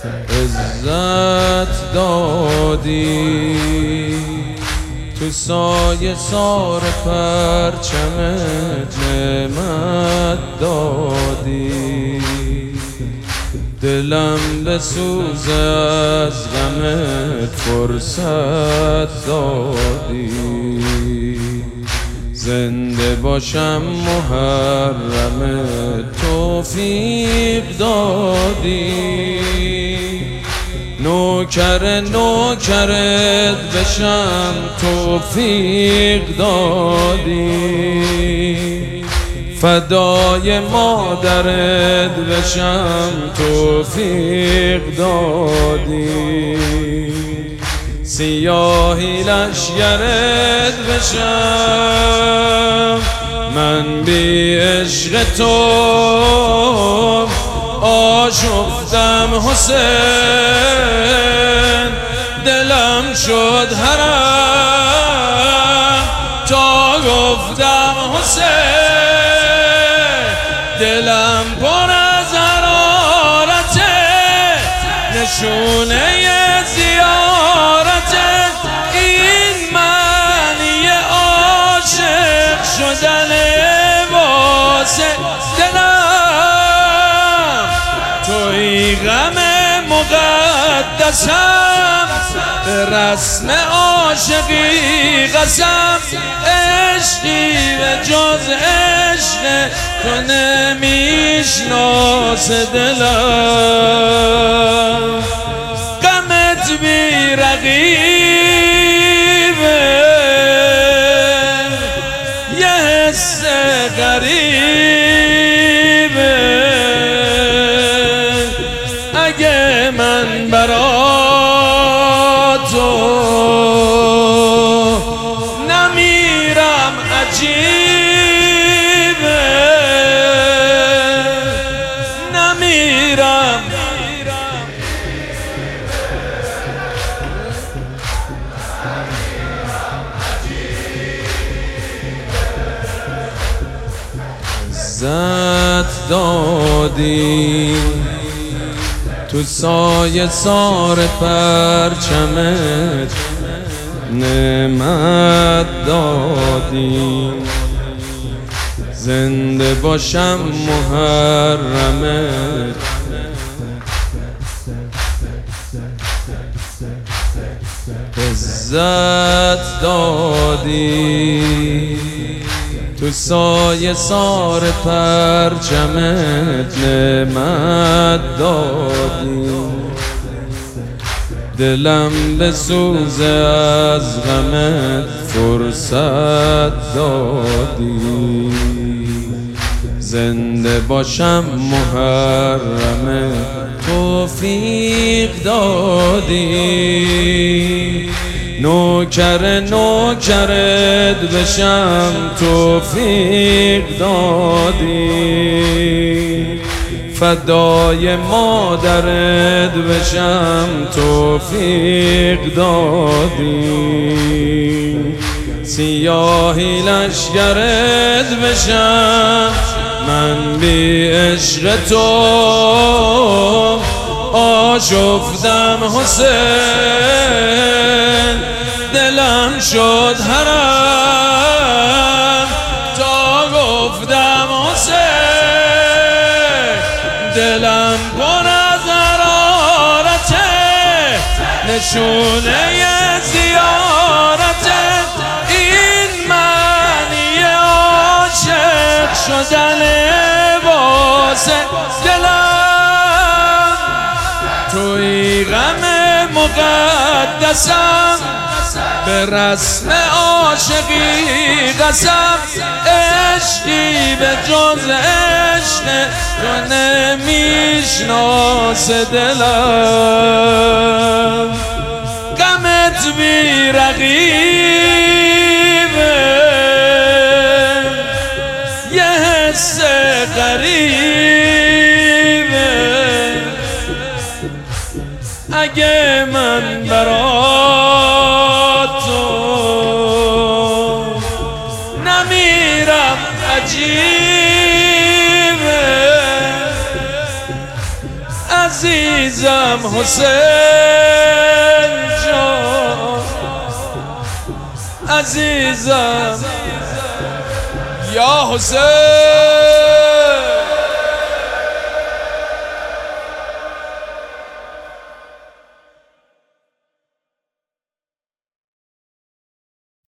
عزت دادی تو سایه سار پرچمت، نعمت دادی دلم بسوز از غمت، فرصت دادی زنده باشم محرم، توفیق دادی نوکرت بشم، توفیق دادی فدای مادرت بشم، توفیق دادی سیاهی لشگرت بشم، من بی عشق تو آشفتم حسین، دلم شد حرم تا گفتم حسین، دلم پر از حرارته، نشونه زیارت این معنی عاشق شدن واسه دلم، توی غم مقدسم، به رسم عاشقی قسم، عشقی به جز عشق تو نمیشناس دلم، غمت بی رقیبه، یه حس غریبه، اگه من برا تو نمیرم عجیبه، نمیرم عزت دادی تو سایه سار پرچمت، نعمت دادی زنده باشم محرمت، عزت دادی تو سایه سار پرچمت، نعمت دادی دلم بسوز از غمت، فرصت دادی زنده باشم محرمت، توفیق دادی نوکرت بشم، توفیق دادی فدای مادرت بشم، توفیق دادی سیاهی لشگرت بشم، من بی عشق تو آشفتم حسین، دلم شد حرم تا گفتم حسین، دلم پر از حرارته، نشونه زیارته این معنی عاشق شدن واسه دلم، توی غم مقدسم، به رسم عاشقی قسم، عشقی به جز عشق تو نمیشناس دلم، غمت بی رقیبه، یه حس غریبه، اگه من برا تو نمیرم عجیبه، عزیزم حسین جان عزیزم یا حسین